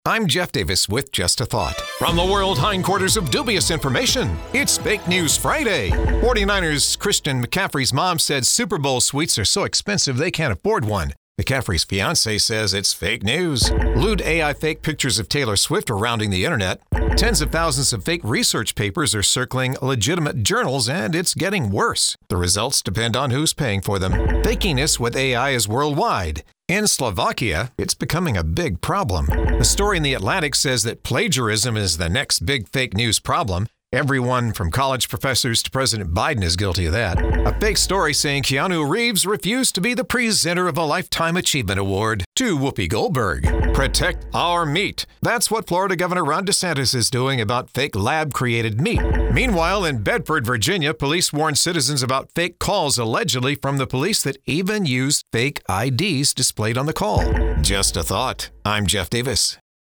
I'm Jeff Davis with Just a Thought. From the world hindquarters of dubious information, it's Fake News Friday. 49ers Christian McCaffrey's mom said Super Bowl suites are so expensive they can't afford one. McCaffrey's fiance says it's fake news. Lewd AI fake pictures of Taylor Swift are rounding the internet. Tens of thousands of fake research papers are circling legitimate journals, and it's getting worse. The results depend on who's paying for them. Fakiness with AI is worldwide. In Slovakia, it's becoming a big problem. The story in The Atlantic says that plagiarism is the next big fake news problem. Everyone from college professors to President Biden is guilty of that. A fake story saying Keanu Reeves refused to be the presenter of a Lifetime Achievement Award to Whoopi Goldberg. Protect our meat. That's what Florida Governor Ron DeSantis is doing about fake lab-created meat. Meanwhile, in Bedford, Virginia, police warned citizens about fake calls allegedly from the police that even used fake IDs displayed on the call. Just a thought. I'm Jeff Davis.